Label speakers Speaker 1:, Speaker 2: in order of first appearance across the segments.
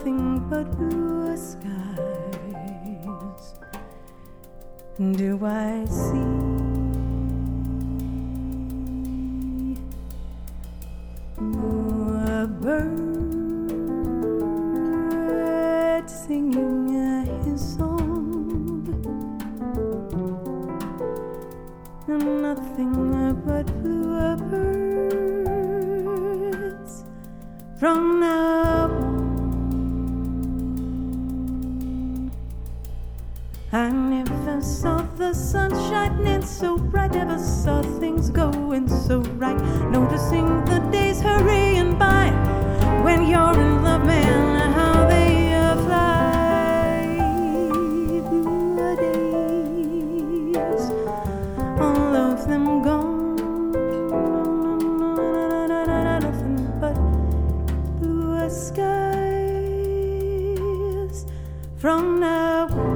Speaker 1: nothing but blue skies do I see. A bird singing his song, nothing but blue birds from now on. I never saw the sun shining so bright, never saw things going so right, noticing the days hurrying by when you're in love, man, how they fly. Blue days, all of them gone, nothing but blue skies from now on.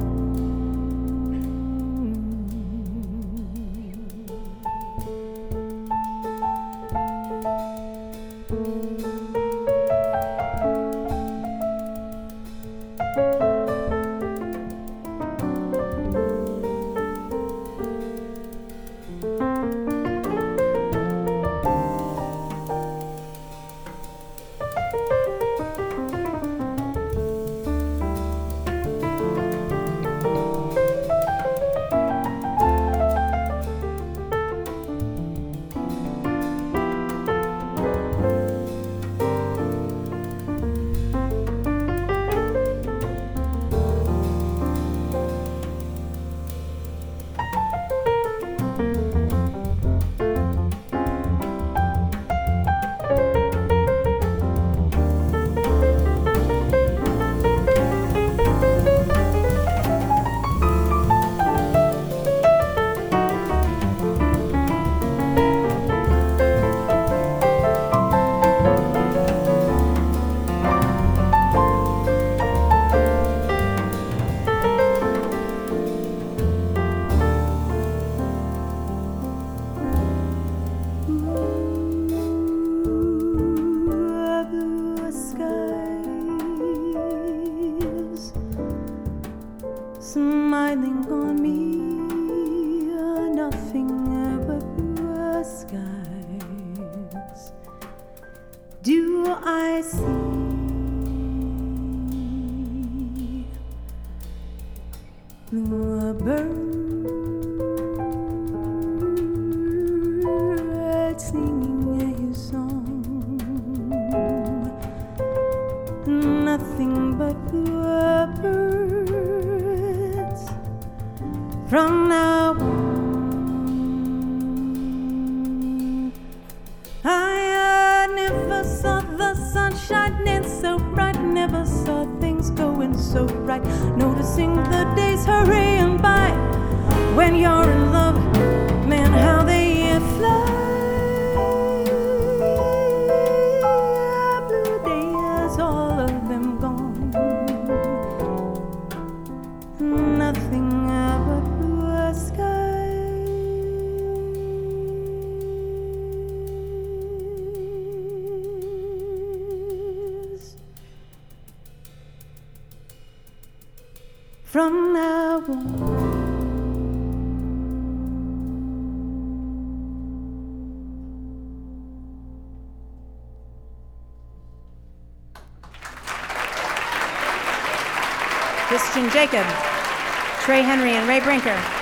Speaker 1: Smiling on me, nothing but blue skies do I see. Blue bird singing his song, nothing but blue birds from now on. I never saw the sun shining so bright, never saw things going so right, noticing the days hurrying by when you're in love, man, how they fly. Blue days, all of them gone, nothing but blue skies from now on.
Speaker 2: Christian Jacob, Trey Henry, and Ray Brinker.